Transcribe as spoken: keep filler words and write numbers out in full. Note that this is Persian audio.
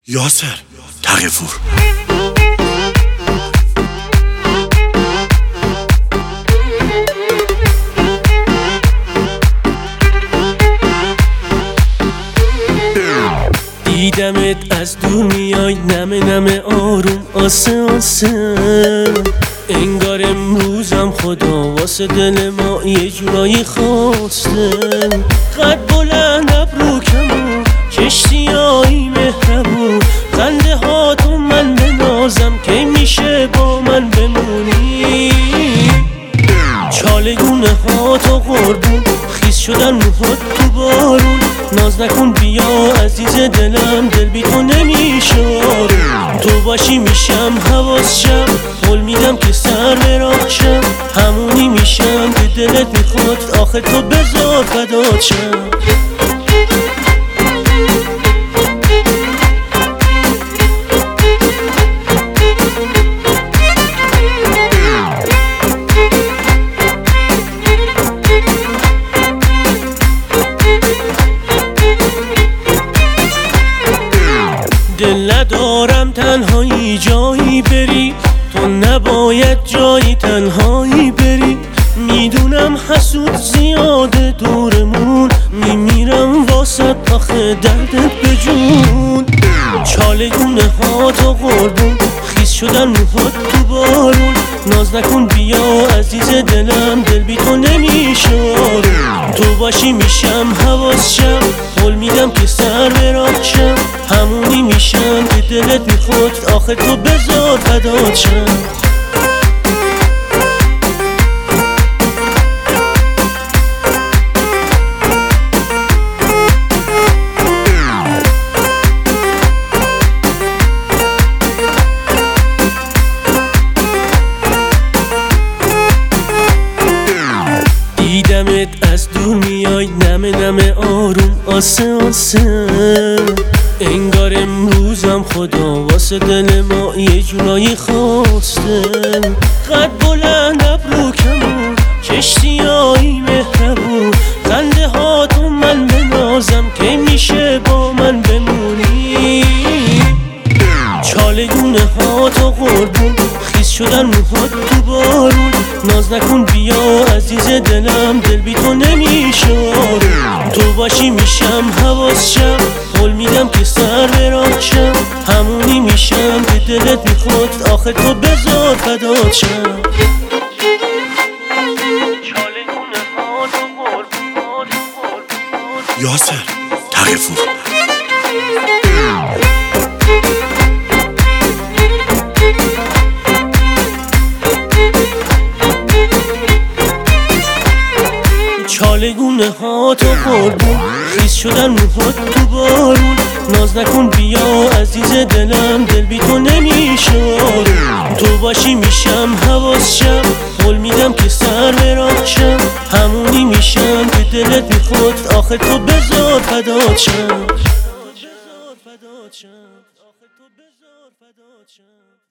یاسر تقی‌پور. دیدمت از دور میای نمه نمه آروم آسه آسه، انگار امروزم خدا واسه دل ما یه جورایی خواسته. قد بلند ابرو کمون کشتیایی مهربون، خنده هاتون من بنازم کی میشه با من بمونی. چالگونه هاتو قربون خیس شدن موهات تو بارون، ناز نکن بیا عزیز دلم دل بی تو نمیشه. تو باشی میشم حواس شم، قول میدم که سر به راه شم، همونی میشم که دلت میخواد آخه تو بذار فدات شم. دل ندارم تنهایی جایی بری، تو نباید جایی تنهایی بری. میدونم حسود زیاده دورمون، میمیرم واسه آخه دردت به جون. چالگونه هاتو قربون خیس شدن موهات تو بارون، ناز نکن بیا عزیز دلم دل بی تو نمیشه. تو باشی میشم حواس شم، قول میدم که سر به راه شم، همونی میشم که دلت میخواد آخه تو بذار فدات شم. دیدمت از دور میای نمه نمه آروم آسه آسه، انگار امروزم خدا واسه دل ما یه جورایی خواسته. قد بلند ابرو کمون کشتیایی مهربون، خنده هاتون من بنازم کی میشه با من بمونی. چالگونه هاتو قربون خیس شدن موهات تو بارون، ناز نکن بیا عزیز دلم دل بی تو نمیشه. تو باشی میشم حواس شم، قول میدم که سر به راه شم، همونی میشم که دلت میخواد آخه تو بذار فدات شم. یاسر تقی‌پور. چالگونه هاتو قربون خیس شدن موهات تو بارون، ناز نکن بیا عزیز دلم دل بی تو نمیشه. تو باشی میشم حواس شم، قول میدم که سر به راه شم، همونی میشم که دلت میخواد آخه تو بذار فدات شم.